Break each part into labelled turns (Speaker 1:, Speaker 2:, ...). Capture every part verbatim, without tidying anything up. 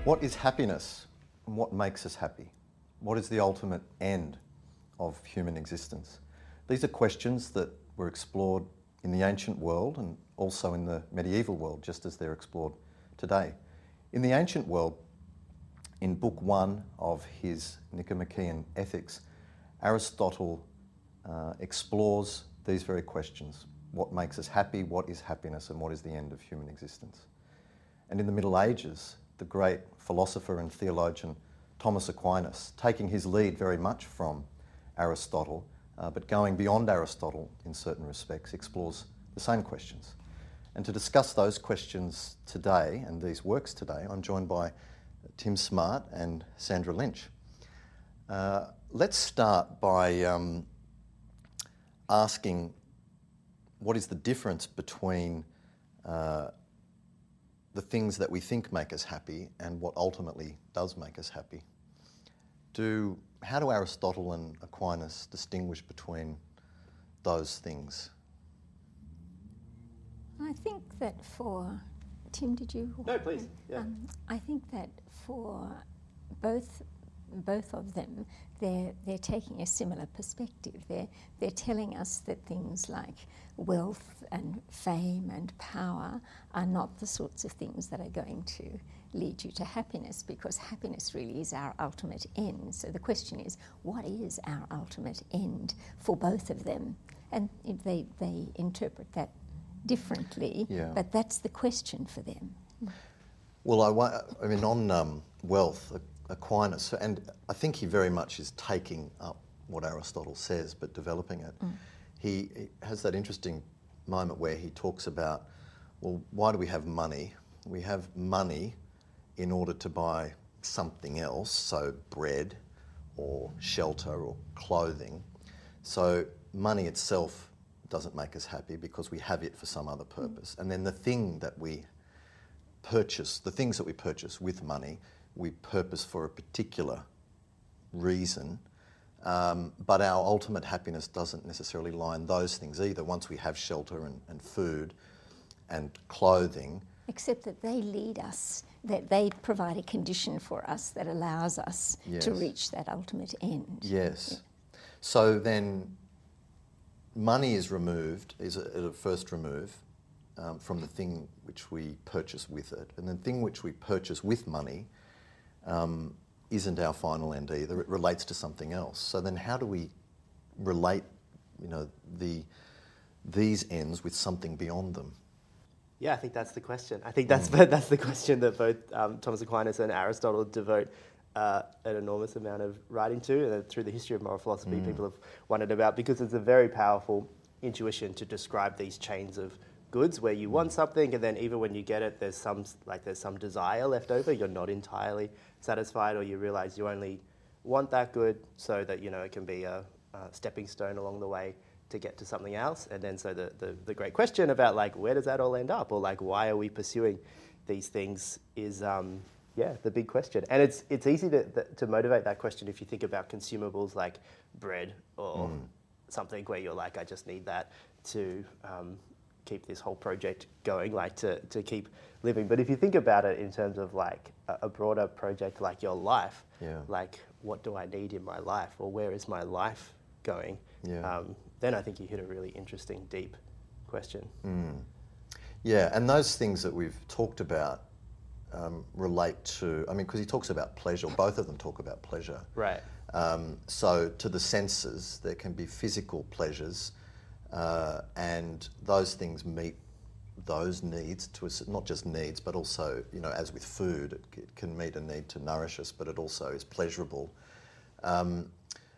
Speaker 1: What is happiness and what makes us happy? What is the ultimate end of human existence? These are questions that were explored in the ancient world and also in the medieval world, just as they're explored today. In the ancient world, in Book One of his Nicomachean Ethics, Aristotle uh, explores these very questions. What makes us happy, what is happiness, and what is the end of human existence? And in the Middle Ages, the great philosopher and theologian Thomas Aquinas, taking his lead very much from Aristotle, uh, but going beyond Aristotle in certain respects, explores the same questions. And to discuss those questions today and these works today, I'm joined by Tim Smart and Sandra Lynch. Uh, let's start by um, asking what is the difference between uh, the things that we think make us happy and what ultimately does make us happy. Do, how do Aristotle and Aquinas distinguish between those things?
Speaker 2: I think that for... Tim, did you?
Speaker 3: No, please. Yeah.
Speaker 2: Um, I think that for both both of them, they're they're taking a similar perspective. They're they're telling us that things like wealth and fame and power are not the sorts of things that are going to lead you to happiness, because happiness really is our ultimate end. So the question is, what is our ultimate end for both of them? And they they interpret that differently,
Speaker 1: yeah.
Speaker 2: But that's the question for them.
Speaker 1: Well, I, wa- I mean, on um, wealth, Aquinas, and I think he very much is taking up what Aristotle says, but developing it. Mm. He, he has that interesting moment where he talks about, well, why do we have money? We have money in order to buy something else, so bread or shelter or clothing. So money itself doesn't make us happy because we have it for some other purpose. Mm. And then the thing that we purchase, the things that we purchase with money, we purpose for a particular reason, um, but our ultimate happiness doesn't necessarily lie in those things either. Once we have shelter and, and food and clothing.
Speaker 2: Except that they lead us, that they provide a condition for us that allows us
Speaker 1: yes.
Speaker 2: to reach that ultimate end.
Speaker 1: Yes.
Speaker 2: Yeah.
Speaker 1: So then money is removed, is at a first remove um, from the thing which we purchase with it. And the thing which we purchase with money um, isn't our final end either. It relates to something else. So then how do we relate, you know, the these ends with something beyond them?
Speaker 3: Yeah, I think that's the question. I think that's mm. that's the question that both um, Thomas Aquinas and Aristotle devote uh, an enormous amount of writing to, and through the history of moral philosophy, mm. people have wondered about, because it's a very powerful intuition to describe these chains of goods where you want something, and then even when you get it, there's some like there's some desire left over. You're not entirely satisfied, or you realise you only want that good so that you know it can be a, a stepping stone along the way to get to something else. And then so the, the the great question about like where does that all end up, or like why are we pursuing these things is um, yeah the big question. And it's it's easy to to motivate that question if you think about consumables like bread or mm. something where you're like, I just need that to um, keep this whole project going, like to, to keep living. But if you think about it in terms of like a, a broader project like your life,
Speaker 1: yeah.
Speaker 3: like what do I need in my life, or where is my life going?
Speaker 1: Yeah.
Speaker 3: Um, then I think you hit a really interesting, deep question.
Speaker 1: Mm. Yeah, and those things that we've talked about um, relate to, I mean, because he talks about pleasure, both of them talk about pleasure.
Speaker 3: Right.
Speaker 1: Um, so to the senses, there can be physical pleasures, Uh, and those things meet those needs to a, not just needs, but also, you know, as with food, it, it can meet a need to nourish us, but it also is pleasurable. Um,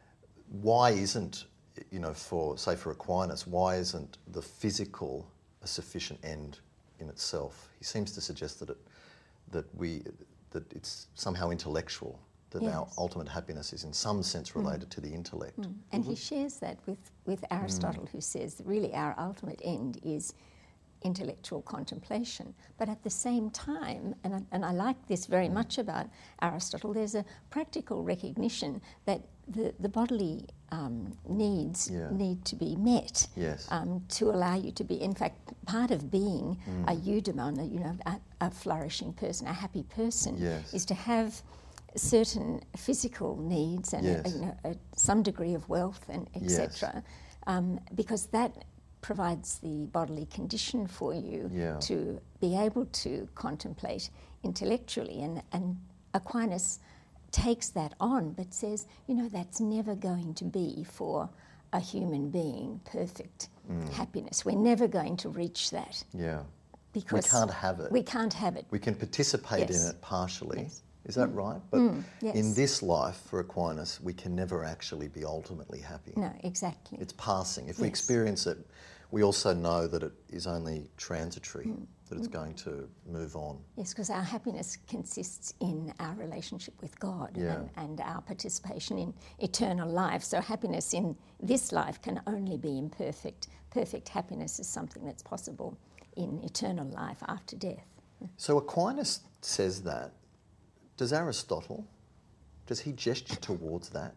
Speaker 1: why isn't, you know, for say for Aquinas, why isn't the physical a sufficient end in itself? He seems to suggest that it that we that it's somehow intellectual. That
Speaker 2: yes.
Speaker 1: our ultimate happiness is in some sense related mm. to the intellect.
Speaker 2: Mm. And
Speaker 1: mm-hmm.
Speaker 2: he shares that with, with Aristotle, mm. who says that really our ultimate end is intellectual contemplation. But at the same time, and I, and I like this very mm. much about Aristotle, there's a practical recognition that the, the bodily um, needs
Speaker 1: yeah.
Speaker 2: need to be met
Speaker 1: yes.
Speaker 2: um, to allow you to be, in fact, part of being
Speaker 1: mm.
Speaker 2: a eudaimon, you know, a, a flourishing person, a happy person,
Speaker 1: Yes.
Speaker 2: is to have certain physical needs and
Speaker 1: Yes.
Speaker 2: a, you know, a, some degree of wealth and et cetera,
Speaker 1: Yes.
Speaker 2: um, because that provides the bodily condition for you
Speaker 1: Yeah.
Speaker 2: to be able to contemplate intellectually. And, and Aquinas takes that on, but says, you know, that's never going to be for a human being perfect
Speaker 1: Mm.
Speaker 2: happiness. We're never going to reach that.
Speaker 1: Yeah.
Speaker 2: Because
Speaker 1: we can't have it.
Speaker 2: We can't have it.
Speaker 1: We can participate
Speaker 2: Yes.
Speaker 1: in it partially.
Speaker 2: Yes.
Speaker 1: Is that right? But
Speaker 2: Mm, yes.
Speaker 1: in this life, for Aquinas, we can never actually be ultimately happy.
Speaker 2: No, exactly.
Speaker 1: It's passing. If we
Speaker 2: Yes.
Speaker 1: experience it, we also know that it is only transitory,
Speaker 2: Mm.
Speaker 1: that it's going to move on.
Speaker 2: Yes, because our happiness consists in our relationship with God
Speaker 1: Yeah.
Speaker 2: and, and our participation in eternal life. So happiness in this life can only be imperfect. Perfect happiness is something that's possible in eternal life after death.
Speaker 1: So Aquinas says that. Does Aristotle, does he gesture towards that?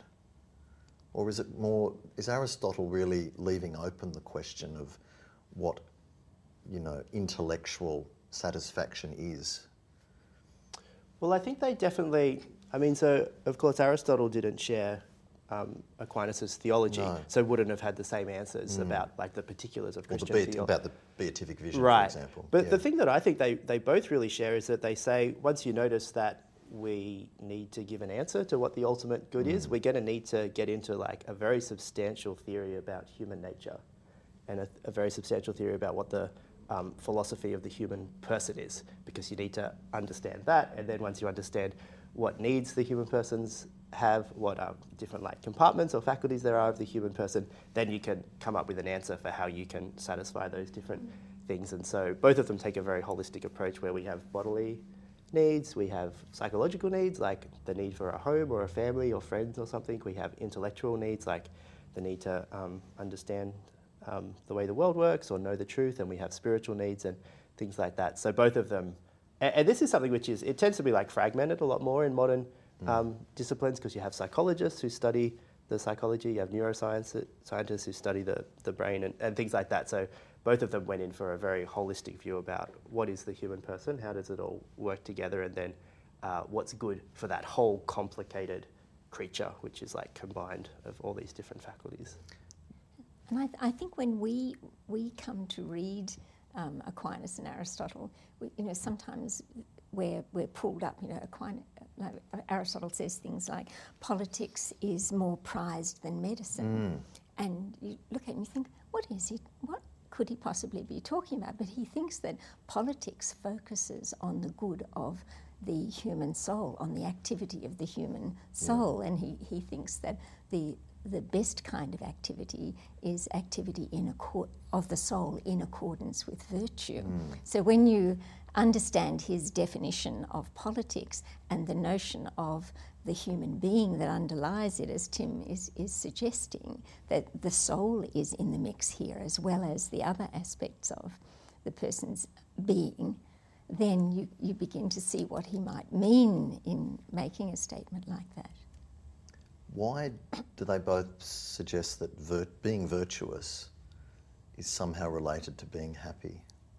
Speaker 1: Or is it more, is Aristotle really leaving open the question of what, you know, intellectual satisfaction is?
Speaker 3: Well, I think they definitely, I mean, so of course Aristotle didn't share um, Aquinas' theology,
Speaker 1: No.
Speaker 3: so wouldn't have had the same answers about like the particulars of
Speaker 1: Or the
Speaker 3: Christian
Speaker 1: beat,
Speaker 3: theology.
Speaker 1: about the beatific vision,
Speaker 3: Right.
Speaker 1: for example.
Speaker 3: But
Speaker 1: Yeah.
Speaker 3: the thing that I think they, they both really share is that they say once you notice that we need to give an answer to what the ultimate good is, we're going to need to get into like a very substantial theory about human nature and a, a very substantial theory about what the um, philosophy of the human person is, because you need to understand that, and then once you understand what needs the human persons have, what um, different like compartments or faculties there are of the human person, then you can come up with an answer for how you can satisfy those different things. And so both of them take a very holistic approach where we have bodily needs, we have psychological needs like the need for a home or a family or friends or something, we have intellectual needs like the need to um, understand um, the way the world works or know the truth, and we have spiritual needs and things like that. So both of them, and, and this is something which is, it tends to be like fragmented a lot more in modern um, disciplines, because you have psychologists who study the psychology, you have neuroscience scientists who study the, the brain and, and things like that. So both of them went in for a very holistic view about what is the human person, how does it all work together, and then uh, what's good for that whole complicated creature, which is like combined of all these different faculties.
Speaker 2: And I, th- I think when we we come to read um, Aquinas and Aristotle, we, you know, sometimes we're we're pulled up. You know, Aquinas, like Aristotle says things like politics is more prized than medicine,
Speaker 1: Mm.
Speaker 2: and you look at it and you think, what is it? What could he possibly be talking about? But he thinks that politics focuses on the good of the human soul, on the activity of the human soul, and he, he thinks that the the best kind of activity is activity in accord, of the soul in accordance with virtue. So when you understand his definition of politics and the notion of the human being that underlies it, as Tim is, is suggesting, that the soul is in the mix here as well as the other aspects of the person's being, then you, you begin to see what he might mean in making a statement like that.
Speaker 1: Why do they both suggest that vir- being virtuous is somehow related to being happy?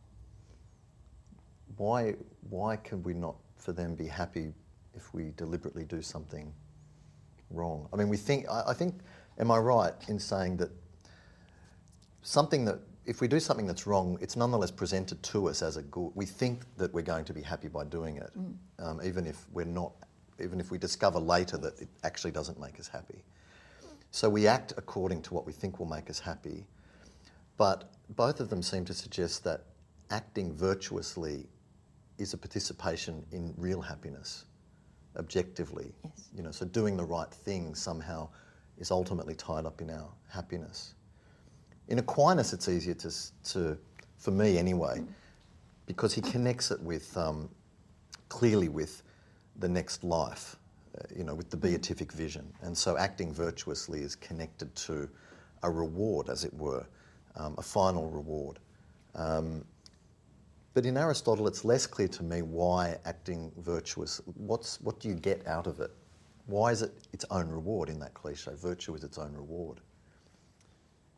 Speaker 1: Why, why can we not, for them, be happy if we deliberately do something wrong? I mean, we think, I, I think, am I right in saying that something that, if we do something that's wrong, it's nonetheless presented to us as a good, we think that we're going to be happy by doing it, mm. um, even if we're not, even if we discover later that it actually doesn't make us happy. So we act according to what we think will make us happy, but both of them seem to suggest that acting virtuously is a participation in real happiness, objectively.
Speaker 2: Yes.
Speaker 1: You know, so doing the right thing somehow is ultimately tied up in our happiness. In Aquinas, it's easier to, to for me anyway, mm. because he connects it with, um, clearly with the next life, uh, you know, with the beatific vision. And so acting virtuously is connected to a reward, as it were, um, a final reward. Um, but in Aristotle, it's less clear to me why acting virtuous, what's, what do you get out of it? Why is it its own reward in that cliche? Virtue is its own reward.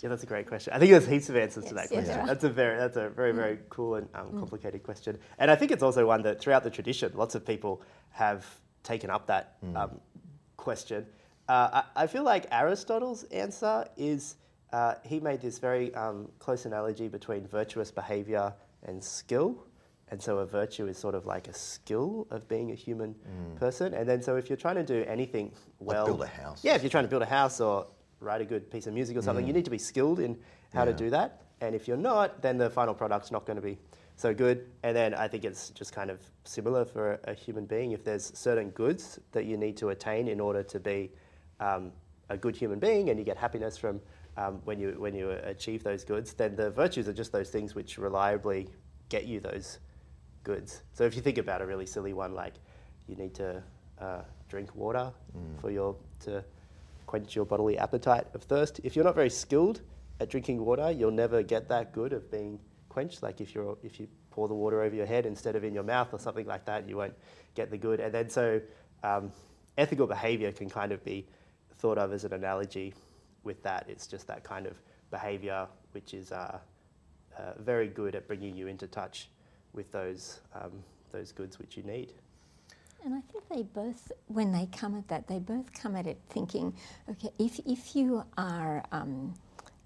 Speaker 3: Yeah, that's a great question. I think there's heaps of answers
Speaker 2: Yes,
Speaker 3: to that
Speaker 2: yes,
Speaker 3: question.
Speaker 2: there are.
Speaker 3: That's a very, that's a very, very cool and um, complicated question. And I think it's also one that throughout the tradition, lots of people have taken up that um, question. Uh, I, I feel like Aristotle's answer is, uh, he made this very um, close analogy between virtuous behaviour and skill. And so a virtue is sort of like a skill of being a human person. And then so if you're trying to do anything well...
Speaker 1: Like build a house.
Speaker 3: Yeah, if you're trying to build a house or write a good piece of music or something, you need to be skilled in how to
Speaker 1: Yeah.
Speaker 3: do that. And if you're not, then the final product's not going to be so good. And then I think it's just kind of similar for a, a human being. If there's certain goods that you need to attain in order to be um, a good human being, and you get happiness from um, when you when you achieve those goods, then the virtues are just those things which reliably get you those goods. So if you think about a really silly one, like you need to uh, drink water
Speaker 1: Mm.
Speaker 3: for your to quench your bodily appetite of thirst. If you're not very skilled at drinking water, you'll never get that good of being quenched. Like if you're if you pour the water over your head instead of in your mouth or something like that, you won't get the good. And then so um, ethical behaviour can kind of be thought of as an analogy with that. It's just that kind of behaviour which is uh, uh, very good at bringing you into touch with those um, those goods which you need.
Speaker 2: And I think they both, when they come at that, they both come at it thinking, okay, if, if you are, um,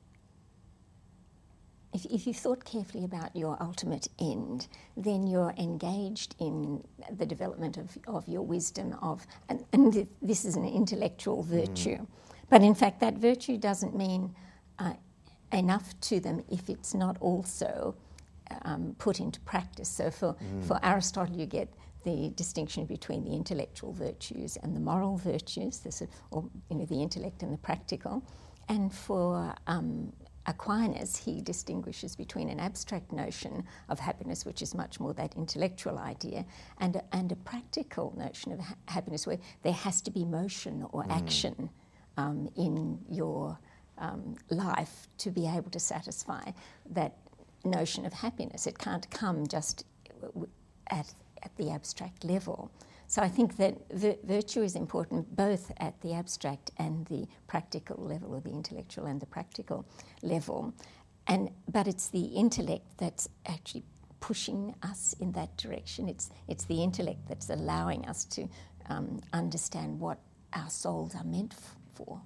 Speaker 2: if, if you've thought carefully about your ultimate end, then you're engaged in the development of, of your wisdom of, and, and th- this is an intellectual virtue. Mm. But in fact, that virtue doesn't mean uh, enough to them if it's not also um, put into practice. So for, mm. for Aristotle, you get the distinction between the intellectual virtues and the moral virtues, this, or you know, the intellect and the practical. And for um, Aquinas, he distinguishes between an abstract notion of happiness, which is much more that intellectual idea, and a, and a practical notion of ha- happiness, where there has to be motion or mm. action um, in your um, life to be able to satisfy that notion of happiness. It can't come just at at the abstract level. So I think that vir- virtue is important both at the abstract and the practical level, or the intellectual and the practical level. And but it's the intellect that's actually pushing us in that direction. It's it's the intellect that's allowing us to um, understand what our souls are meant f- for.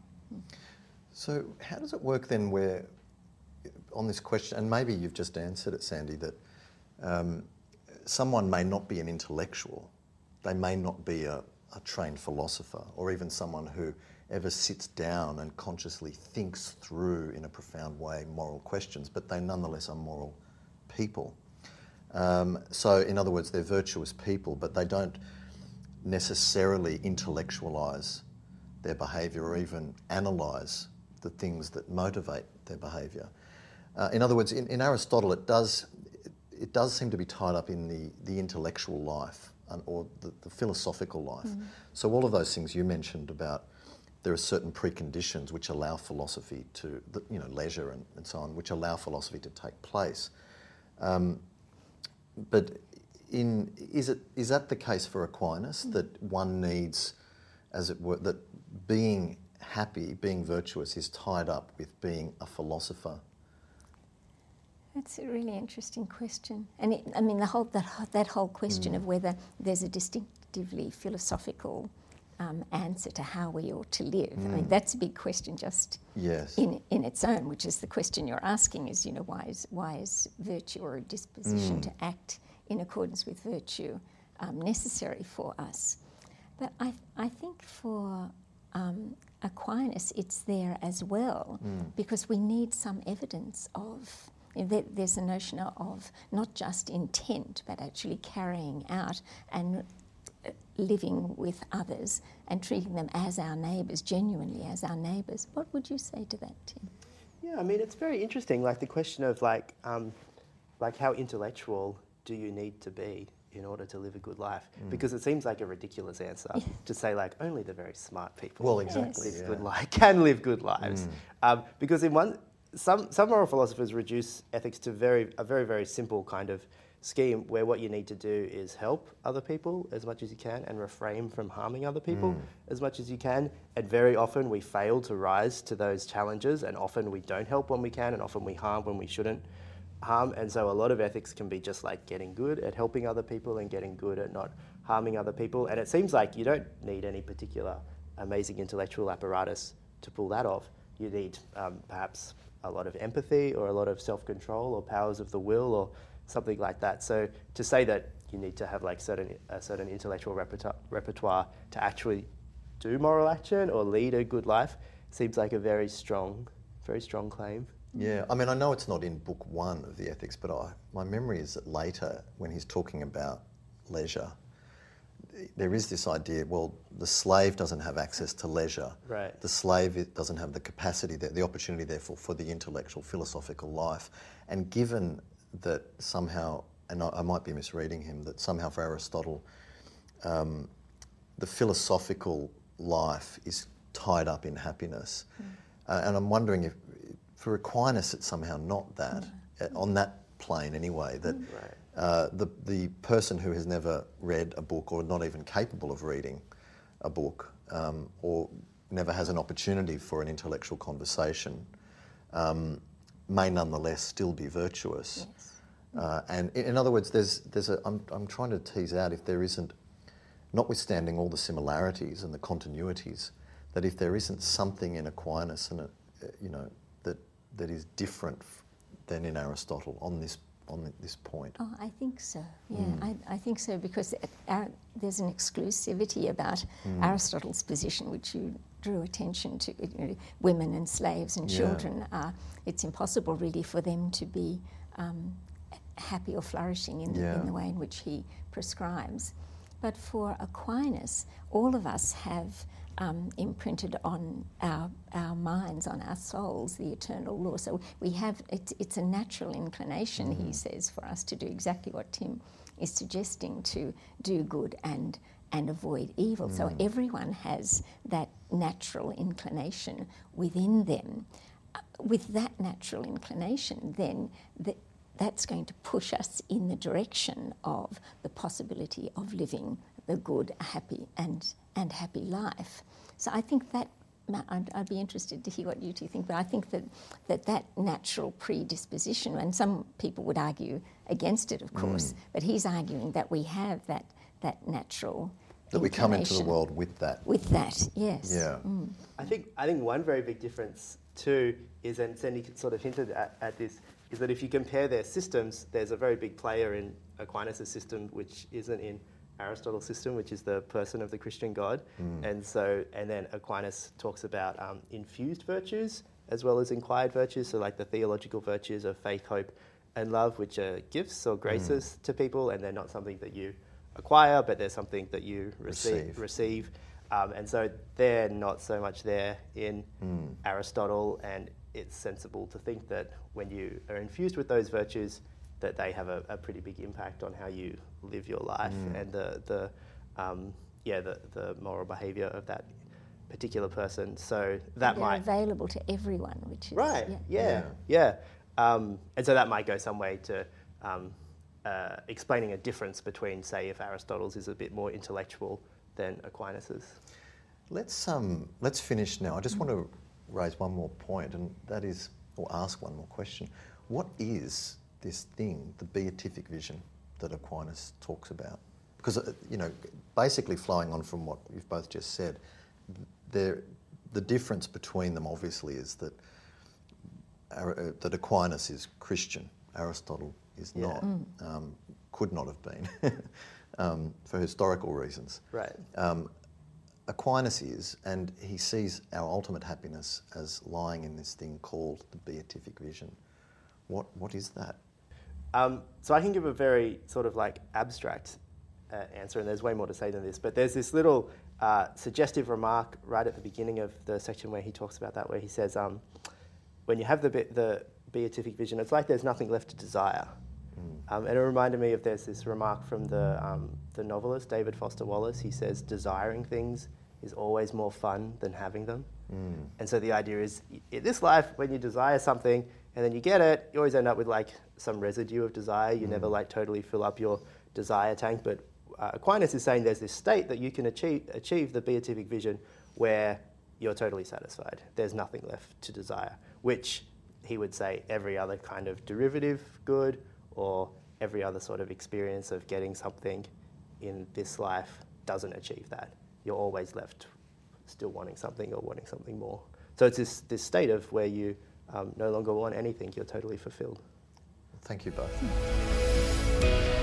Speaker 1: So how does it work then where, on this question, and maybe you've just answered it, Sandy, that um, someone may not be an intellectual, they may not be a, a trained philosopher, or even someone who ever sits down and consciously thinks through in a profound way moral questions, but they nonetheless are moral people. Um, so in other words, they're virtuous people, but they don't necessarily intellectualise their behaviour or even analyse the things that motivate their behaviour. Uh, in other words, in, in Aristotle, it does it does seem to be tied up in the, the intellectual life and, or the, the philosophical life. Mm. So all of those things you mentioned about there are certain preconditions which allow philosophy to, you know, leisure and, and so on, which allow philosophy to take place. Um, but in is it is that the case for Aquinas, mm. that one needs, as it were, that being happy, being virtuous is tied up with being a philosopher?
Speaker 2: That's a really interesting question. And it, I mean, the whole that, that whole question mm. of whether there's a distinctively philosophical um, answer to how we ought to live. Mm. I mean, that's a big question just
Speaker 1: yes.
Speaker 2: in in its own, which is the question you're asking is, you know, why is, why is virtue or a disposition mm. to act in accordance with virtue um, necessary for us? But I, I think for um, Aquinas, it's there as well, mm. because we need some evidence of... There's a notion of not just intent, but actually carrying out and living with others and treating them as our neighbours, genuinely as our neighbours. What would you say to that, Tim?
Speaker 3: Yeah, I mean, it's very interesting, like the question of like, um, like how intellectual do you need to be in order to live a good life? Mm. Because it seems like a ridiculous answer yeah. to say like only the very smart people
Speaker 1: well, exactly,
Speaker 3: live
Speaker 1: yeah.
Speaker 3: good li- can live good lives.
Speaker 1: Mm.
Speaker 3: Um, because in one... Some some moral philosophers reduce ethics to very a very, very simple kind of scheme where what you need to do is help other people as much as you can and refrain from harming other people mm. as much as you can. And very often we fail to rise to those challenges, and often we don't help when we can, and often we harm when we shouldn't harm. And so a lot of ethics can be just like getting good at helping other people and getting good at not harming other people. And it seems like you don't need any particular amazing intellectual apparatus to pull that off. You need um, perhaps a lot of empathy or a lot of self-control or powers of the will or something like that. So to say that you need to have like certain a certain intellectual repertoire, repertoire to actually do moral action or lead a good life seems like a very strong, very strong claim.
Speaker 1: Yeah, I mean, I know it's not in book one of the Ethics, but I, my memory is that later when he's talking about leisure, there is this idea, well, the slave doesn't have access to leisure.
Speaker 3: Right.
Speaker 1: The slave doesn't have the capacity, the, the opportunity, therefore, for the intellectual, philosophical life. And given that somehow, and I, I might be misreading him, that somehow for Aristotle, um, the philosophical life is tied up in happiness. Mm. Uh, and I'm wondering if, for Aquinas, it's somehow not that, mm. on that plane anyway, that
Speaker 3: mm. right.
Speaker 1: uh, the, the person who has never read a book or not even capable of reading a book um, or never has an opportunity for an intellectual conversation um, may nonetheless still be virtuous.
Speaker 2: Yes.
Speaker 1: Uh, and in, in other words, there's, there's a, I'm, I'm trying to tease out if there isn't, notwithstanding all the similarities and the continuities, that if there isn't something in Aquinas and, a, you know, that that is different than in Aristotle on this on this point.
Speaker 2: Oh, I think so. Yeah,
Speaker 1: Mm.
Speaker 2: I, I think so because it, uh, there's an exclusivity about
Speaker 1: Mm.
Speaker 2: Aristotle's position, which you drew attention to. You know, women and slaves and
Speaker 1: Yeah.
Speaker 2: children are. It's impossible really for them to be um, happy or flourishing in the,
Speaker 1: Yeah.
Speaker 2: in the way in which he prescribes. But for Aquinas, all of us have um, imprinted on our our minds, on our souls, the eternal law. So we have, it's, it's a natural inclination,
Speaker 1: Mm-hmm.
Speaker 2: he says, for us to do exactly what Tim is suggesting, to do good and and avoid evil.
Speaker 1: Mm.
Speaker 2: So everyone has that natural inclination within them. Uh, with that natural inclination, then the, that's going to push us in the direction of the possibility of living the good, happy and and happy life. So I think that, I'd, I'd be interested to hear what you two think, but I think that, that that natural predisposition, and some people would argue against it, of course,
Speaker 1: Mm.
Speaker 2: but he's arguing that we have that, that natural
Speaker 1: That we come into the
Speaker 2: inclination
Speaker 1: world with that.
Speaker 2: with that, yes.
Speaker 1: Yeah.
Speaker 2: Mm.
Speaker 3: I think I think one very big difference too is, and Sandy sort of hinted at, at this, is that if you compare their systems, there's a very big player in Aquinas' system which isn't in Aristotle's system, which is the person of the Christian God.
Speaker 1: Mm.
Speaker 3: And so, and then Aquinas talks about um, infused virtues as well as inquired virtues, so like the theological virtues of faith, hope, and love, which are gifts or graces
Speaker 1: Mm.
Speaker 3: to people, and they're not something that you acquire, but they're something that you receive.
Speaker 1: Receive.
Speaker 3: receive. Um, and so they're not so much there in
Speaker 1: Mm.
Speaker 3: Aristotle, and it's sensible to think that when you are infused with those virtues, that they have a, a pretty big impact on how you live your life
Speaker 1: Mm.
Speaker 3: and the, the um, yeah the, the moral behaviour of that particular person. So that
Speaker 2: They're
Speaker 3: might
Speaker 2: available to everyone, which is...
Speaker 3: right
Speaker 2: Yeah.
Speaker 3: yeah yeah, Um, and so that might go some way to um, uh, explaining a difference between, say, if Aristotle's is a bit more intellectual than Aquinas's.
Speaker 1: Let's um, let's finish now. I just want to raise one more point, and that is, or ask one more question. What is this thing, the beatific vision that Aquinas talks about? Because, uh, you know, basically flowing on from what you've both just said, there, the difference between them obviously is that uh, that Aquinas is Christian, Aristotle is
Speaker 3: Yeah.
Speaker 1: not,
Speaker 2: Mm.
Speaker 1: um, could not have been, um, for historical reasons.
Speaker 3: Right.
Speaker 1: Um, Aquinas is, and he sees our ultimate happiness as lying in this thing called the beatific vision. What what is that?
Speaker 3: Um, so I can give a very sort of like abstract uh, answer, and there's way more to say than this, but there's this little uh, suggestive remark right at the beginning of the section where he talks about that, where he says, um, when you have the, be- the beatific vision, it's like there's nothing left to desire.
Speaker 1: Mm.
Speaker 3: Um, and it reminded me of, there's this remark from the, um, the novelist David Foster Wallace. He says, desiring things is always more fun than having them.
Speaker 1: Mm.
Speaker 3: And so the idea is, in this life, when you desire something and then you get it, you always end up with like some residue of desire. You
Speaker 1: Mm.
Speaker 3: never like totally fill up your desire tank. But uh, Aquinas is saying there's this state that you can achieve, achieve the beatific vision where you're totally satisfied. There's nothing left to desire, which he would say every other kind of derivative good or every other sort of experience of getting something in this life doesn't achieve that. You're always left still wanting something or wanting something more. So it's this, this state of where you um, no longer want anything, you're totally fulfilled.
Speaker 1: Thank you both.